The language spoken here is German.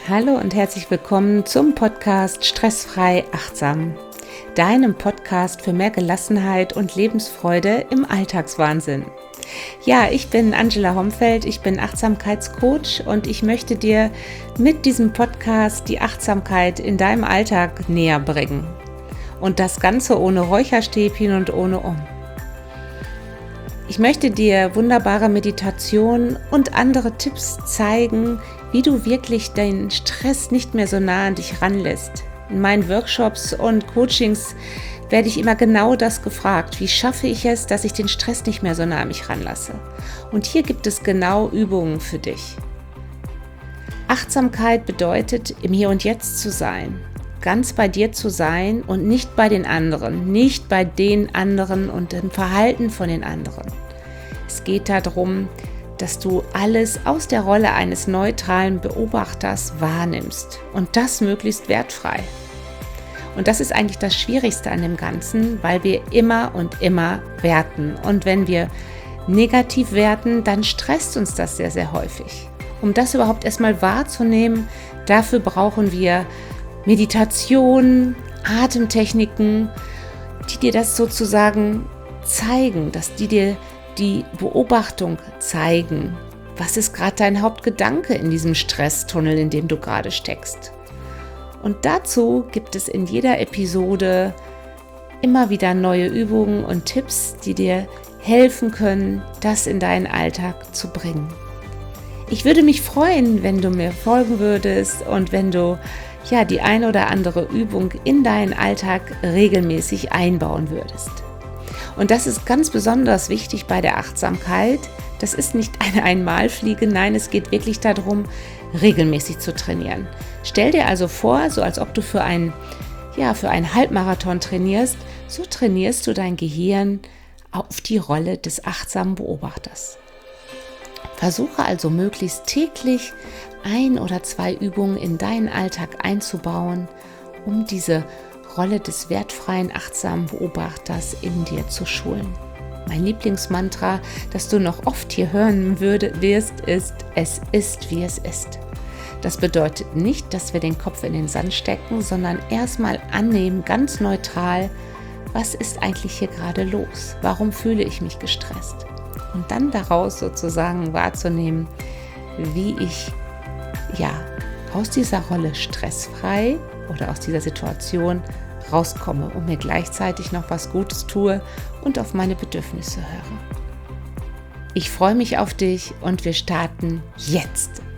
Hallo und herzlich willkommen zum Podcast Stressfrei Achtsam, deinem Podcast für mehr Gelassenheit und Lebensfreude im Alltagswahnsinn. Ja, ich bin Angela Homfeld, ich bin Achtsamkeitscoach und ich möchte dir mit diesem Podcast die Achtsamkeit in deinem Alltag näher bringen. Und das Ganze ohne Räucherstäbchen und ohne Ich möchte dir wunderbare Meditationen und andere Tipps zeigen, wie du wirklich deinen Stress nicht mehr so nah an dich ranlässt. In meinen Workshops und Coachings werde ich immer genau das gefragt. Wie schaffe ich es, dass ich den Stress nicht mehr so nah an mich ranlasse? Und hier gibt es genau Übungen für dich. Achtsamkeit bedeutet, im Hier und Jetzt zu sein. Ganz bei dir zu sein und nicht bei den anderen. Nicht bei den anderen und dem Verhalten von den anderen. Es geht darum, dass du alles aus der Rolle eines neutralen Beobachters wahrnimmst und das möglichst wertfrei. Und das ist eigentlich das Schwierigste an dem Ganzen, weil wir immer und immer werten. Und wenn wir negativ werten, dann stresst uns das sehr, sehr häufig. Um das überhaupt erstmal wahrzunehmen, dafür brauchen wir Meditation, Atemtechniken, die dir das sozusagen zeigen, dass die dir die Beobachtung zeigen. Was ist gerade dein Hauptgedanke in diesem Stresstunnel, in dem du gerade steckst? Und dazu gibt es in jeder Episode immer wieder neue Übungen und Tipps, die dir helfen können, das in deinen Alltag zu bringen. Ich würde mich freuen, wenn du mir folgen würdest und wenn du die eine oder andere Übung in deinen Alltag regelmäßig einbauen würdest. Und das ist ganz besonders wichtig bei der Achtsamkeit. Das ist nicht eine Einmalfliege, nein, es geht wirklich darum, regelmäßig zu trainieren. Stell dir also vor, so als ob du für einen Halbmarathon trainierst, so trainierst du dein Gehirn auf die Rolle des achtsamen Beobachters. Versuche also möglichst täglich 1 oder 2 Übungen in deinen Alltag einzubauen, um diese Rolle des wertfreien, achtsamen Beobachters in dir zu schulen. Mein Lieblingsmantra, das du noch oft hier hören wirst, ist: Es ist, wie es ist. Das bedeutet nicht, dass wir den Kopf in den Sand stecken, sondern erstmal annehmen, ganz neutral, was ist eigentlich hier gerade los? Warum fühle ich mich gestresst? Und dann daraus sozusagen wahrzunehmen, wie ich aus dieser Rolle stressfrei oder aus dieser Situation rauskomme und mir gleichzeitig noch was Gutes tue und auf meine Bedürfnisse höre. Ich freue mich auf dich und wir starten jetzt.